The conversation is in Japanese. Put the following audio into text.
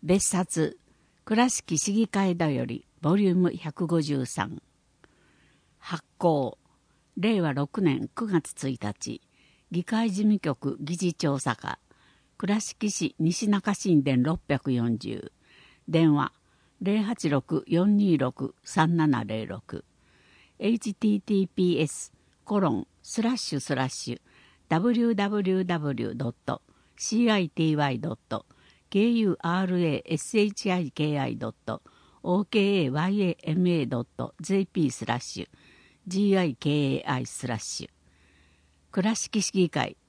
別冊倉敷市議会だよりボリューム153発行令和6年9月1日議会事務局議事調査課倉敷市西中新田640電話086-426-3706 https://www.city.kurashiki.jp/gikai/倉敷市議会